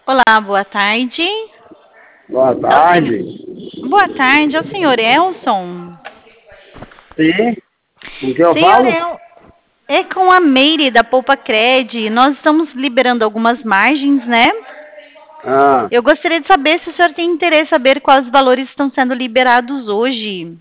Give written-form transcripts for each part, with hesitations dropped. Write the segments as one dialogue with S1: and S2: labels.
S1: Olá, boa tarde.
S2: Boa
S1: É o senhor...
S2: tarde.
S1: Boa tarde, é o senhor Elson.
S2: Sim, com que eu
S1: Senhor
S2: falo?
S1: El... É com a Meire da Poupa Cred. Nós estamos liberando algumas margens, né?
S2: Ah,
S1: Eu gostaria de saber se o senhor tem interesse em saber quais valores estão sendo liberados hoje.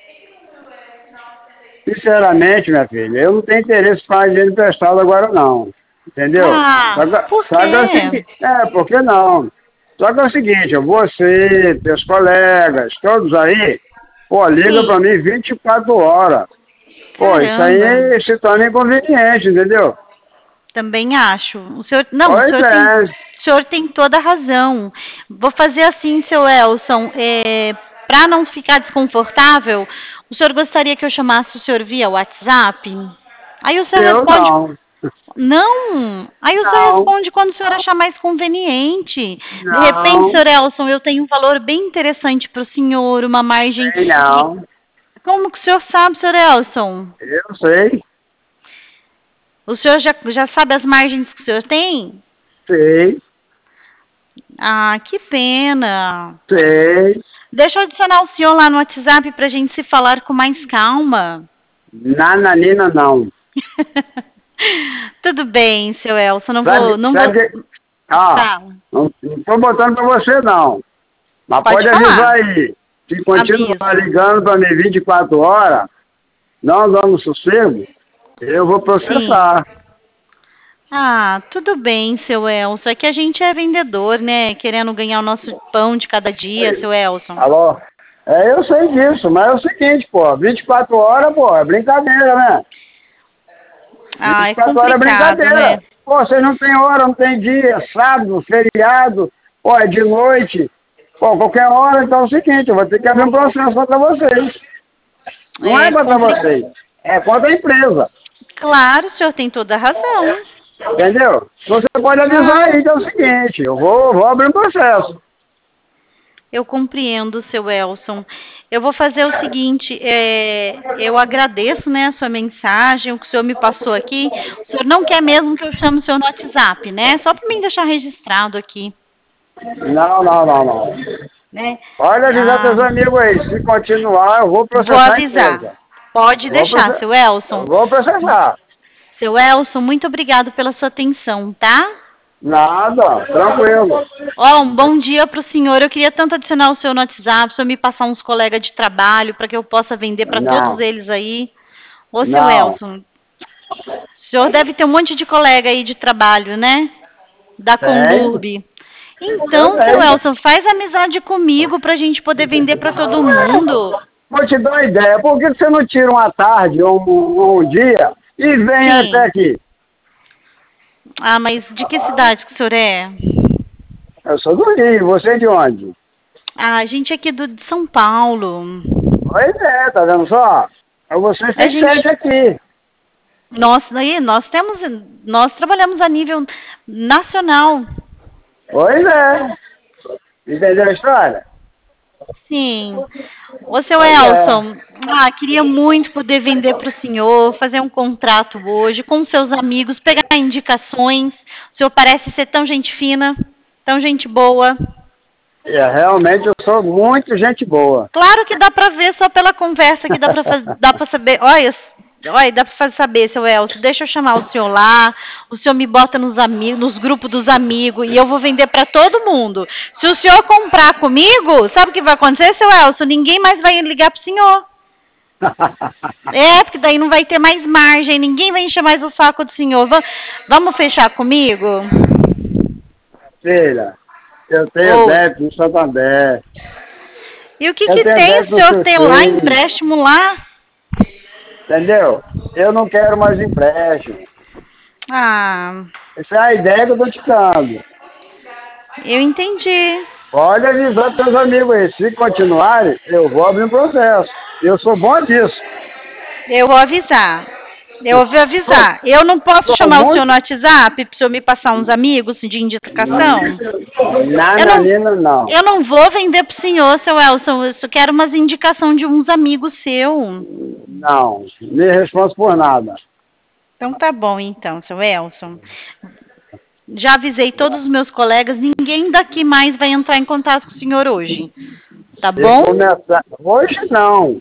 S2: sinceramente, minha filha, eu não tenho interesse em fazer dinheiro emprestado agora não. Entendeu?
S1: Ah, por
S2: Só que é o
S1: quê?
S2: seguinte, por que não? Só que é o seguinte, você, teus colegas, todos aí, pô, liga pra
S1: Sim,
S2: mim 24 horas. Pô, isso
S1: caramba.
S2: aí se torna inconveniente, entendeu?
S1: Também acho. O
S2: Pois é,
S1: senhor tem toda a razão. Vou fazer assim, seu Elson, para não ficar desconfortável, o senhor gostaria que eu chamasse o senhor via WhatsApp? Aí o senhor
S2: eu
S1: responde,
S2: não.
S1: não. Aí o senhor
S2: Não,
S1: responde quando o senhor achar mais conveniente. De repente,
S2: não,
S1: senhor Elson, eu tenho um valor bem interessante para o senhor, uma margem
S2: sei
S1: que.
S2: não.
S1: Como que o senhor sabe, senhor Elson?
S2: Eu sei,
S1: O senhor já sabe as margens que o senhor tem?
S2: sei,
S1: Ah, que pena.
S2: sei.
S1: Deixa eu adicionar o senhor lá no WhatsApp para a gente se falar com mais calma.
S2: Nananina não.
S1: Tudo bem, seu Elson,
S2: Sabe,
S1: não vou.
S2: sabe que. Ah,
S1: Fala.
S2: não tô botando pra você não. Mas
S1: Pode
S2: pode avisar
S1: falar.
S2: aí. Se continuar
S1: Aviso.
S2: ligando pra mim 24 horas, não dando sossego, eu vou
S1: Sim.
S2: processar.
S1: Ah, tudo bem, seu Elson. É que a gente é vendedor, né? Querendo ganhar o nosso pão de cada dia, seu Elson.
S2: Alô? Eu sei disso, mas é o seguinte, pô, 24 horas, pô, é brincadeira, né?
S1: Ah, é
S2: 24 horas é
S1: complicado, né?
S2: brincadeira. Pô, vocês não tem hora, não tem dia, sábado, feriado, pô, é de noite. Pô, qualquer hora, então é o seguinte, eu vou ter que abrir um processo contra vocês. Não é
S1: É
S2: contra
S1: complicado.
S2: vocês, é contra a empresa.
S1: Claro, o senhor tem toda a razão.
S2: Entendeu? Você pode avisar
S1: Não,
S2: aí que é o seguinte, eu vou abrir um processo.
S1: eu compreendo, seu Elson. Eu vou fazer o seguinte, eu agradeço, né, a sua mensagem, o que o senhor me passou aqui. O senhor não quer mesmo que eu chame o senhor no WhatsApp, né? Só para mim deixar registrado aqui,
S2: Não, não, não, não.
S1: né?
S2: Pode avisar
S1: Ah,
S2: teus amigos aí, se continuar, eu vou
S1: vou
S2: processar a
S1: avisar.
S2: empresa.
S1: Pode
S2: Vou
S1: deixar,
S2: processar.
S1: seu Elson.
S2: Vou processar.
S1: Seu Elson, muito obrigado pela sua atenção, tá?
S2: Nada, tranquilo.
S1: Ó, um bom dia para o senhor. Eu queria tanto adicionar o senhor no WhatsApp, o senhor me passar uns colegas de trabalho para que eu possa vender para todos
S2: Não,
S1: eles aí. Ô, seu
S2: não.
S1: Elson, o senhor deve ter um monte de colega aí de trabalho, né? Da
S2: Tem?
S1: Conlurb.
S2: Eu
S1: Então, seu
S2: tenho.
S1: Elson, faz amizade comigo para a gente poder vender para todo mundo.
S2: Vou te dar uma ideia. Por que você não tira uma tarde ou um dia e vem até
S1: Sim.
S2: aqui?
S1: Ah, mas de que cidade que o senhor é?
S2: Eu sou do Rio, você é de onde?
S1: Ah, a gente é aqui de São Paulo.
S2: Pois é, tá vendo só? Você
S1: A
S2: tem
S1: gente,
S2: sede aqui.
S1: nós trabalhamos a nível nacional.
S2: Pois é. Entendeu a história?
S1: Sim. Ô, seu
S2: Pois é.
S1: Elson, queria muito poder vender para o senhor, fazer um contrato hoje com seus amigos, pegar indicações. O senhor parece ser tão gente fina, tão gente boa.
S2: Realmente eu sou muito gente boa.
S1: Claro que dá para ver só pela conversa que dá para saber. Olha, dá para saber, seu Elcio. Deixa eu chamar o senhor lá. O senhor me bota nos amigos, nos grupos dos amigos e eu vou vender para todo mundo. Se o senhor comprar comigo, sabe o que vai acontecer, seu Elcio? Ninguém mais vai ligar pro senhor. É, porque daí não vai ter mais margem, ninguém vai encher mais o saco do senhor. Vamos fechar comigo?
S2: Filha, eu tenho
S1: Oi.
S2: débito no Santander.
S1: E o que
S2: Eu
S1: que
S2: tenho
S1: tem? O
S2: débito no
S1: senhor tem lá
S2: Sucuri.
S1: empréstimo lá?
S2: Entendeu? Eu não quero mais empréstimo.
S1: Ah,
S2: Essa é a ideia que eu tô te dando.
S1: eu entendi.
S2: Pode avisar teus amigos aí. Se continuarem, eu vou abrir um processo. Eu sou bom disso.
S1: Eu vou avisar. Eu vou
S2: Sou,
S1: avisar. Eu não posso
S2: sou
S1: chamar o senhor
S2: muito.
S1: no WhatsApp para o senhor me passar uns amigos de indicação? Eu não,
S2: Nananina, não.
S1: eu não vou vender para o senhor, seu Elson. Eu só quero umas indicações de uns amigos seus.
S2: Não. Me responde por nada.
S1: Então tá bom, então, seu Elson. Já avisei todos os meus colegas, ninguém daqui mais vai entrar em contato com o senhor hoje. Tá bom?
S2: Hoje não.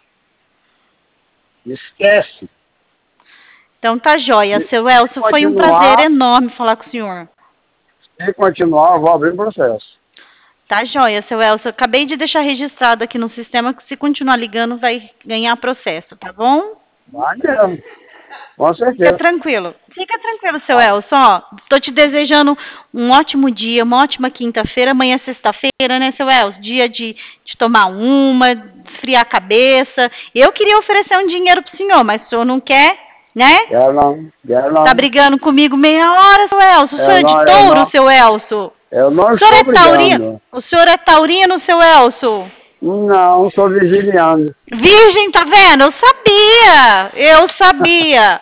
S2: Esquece.
S1: Então tá joia, seu Elcio, foi um prazer enorme falar com o senhor.
S2: Se continuar, eu vou abrir o processo.
S1: Tá joia, seu Elcio. Acabei de deixar registrado aqui no sistema que se continuar ligando vai ganhar processo, tá bom?
S2: Vai mesmo. Com certeza.
S1: Fica tranquilo. Fica tranquilo, seu Elcio. Ó, tô te desejando um ótimo dia, uma ótima quinta-feira. Amanhã é sexta-feira, né, seu Elcio? Dia de tomar uma, esfriar a cabeça. Eu queria oferecer um dinheiro pro senhor, mas o senhor não quer, né?
S2: Quero não.
S1: Tá brigando comigo meia hora, seu Elcio. O senhor é de touro, seu Elcio?
S2: Eu não estou brigando.
S1: O senhor é taurino, seu Elcio?
S2: Não, sou virginiano.
S1: Virgem, tá vendo? Eu sabia.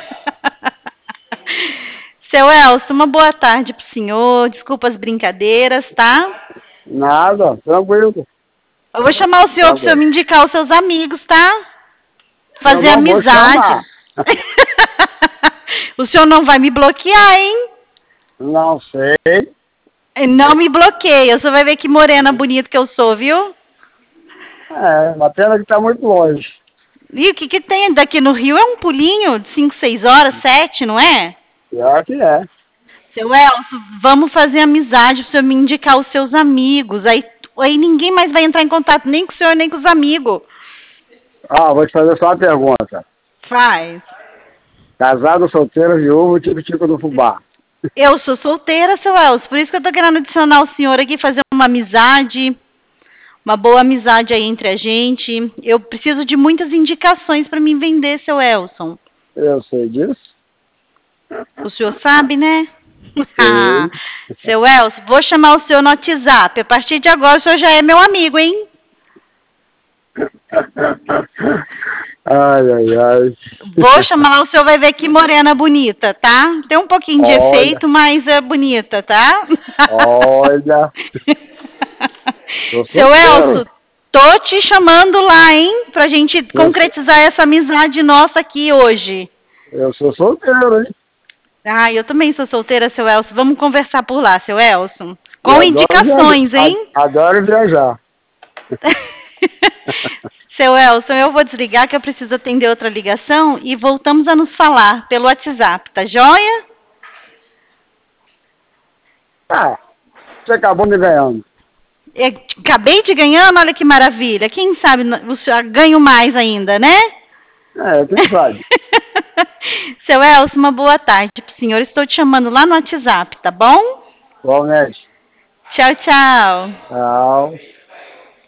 S1: Seu Elcio, uma boa tarde pro senhor. Desculpa as brincadeiras, tá?
S2: Nada, tranquilo.
S1: Eu vou chamar o senhor pro senhor me indicar os seus amigos, tá? Fazer amizade. O senhor não vai me bloquear, hein?
S2: Não sei.
S1: Não me bloqueia. Você vai ver que morena bonita que eu sou, viu?
S2: Uma pena que tá muito longe.
S1: E o que tem daqui no Rio? É um pulinho de 5, 6 horas, 7, não é?
S2: Pior que é.
S1: Seu Elcio, vamos fazer amizade para o senhor me indicar os seus amigos. Aí ninguém mais vai entrar em contato, nem com o senhor, nem com os amigos.
S2: Vou te fazer só uma pergunta.
S1: Faz.
S2: Casado, solteiro, viúvo, tico-tico do fubá.
S1: Eu sou solteira, seu Elcio, por isso que eu tô querendo adicionar o senhor aqui, fazer uma amizade, uma boa amizade aí entre a gente. Eu preciso de muitas indicações para me vender, seu Elson.
S2: Eu sei disso.
S1: O senhor sabe, né? Seu Elcio, vou chamar o senhor no WhatsApp. A partir de agora, o senhor já é meu amigo, hein?
S2: Ai.
S1: Vou chamar, o senhor vai ver que morena bonita, tá? Tem um pouquinho de efeito, mas é bonita, tá?
S2: Olha.
S1: Seu Elcio, tô te chamando lá, hein? Pra gente concretizar essa amizade nossa aqui hoje.
S2: Eu sou solteiro, hein?
S1: Eu também sou solteira, seu Elcio. Vamos conversar por lá, seu Elcio. Com indicações, hein?
S2: Adoro viajar.
S1: Seu Elcio, eu vou desligar que eu preciso atender outra ligação e voltamos a nos falar pelo WhatsApp, tá joia?
S2: Você acabou me ganhando.
S1: Acabei de ganhando, olha que maravilha. Quem sabe ganho mais ainda, né?
S2: Quem sabe.
S1: Seu Elcio, uma boa tarde pro senhor. Estou te chamando lá no WhatsApp, tá bom?
S2: Igualmente.
S1: Tchau, tchau.
S2: Tchau.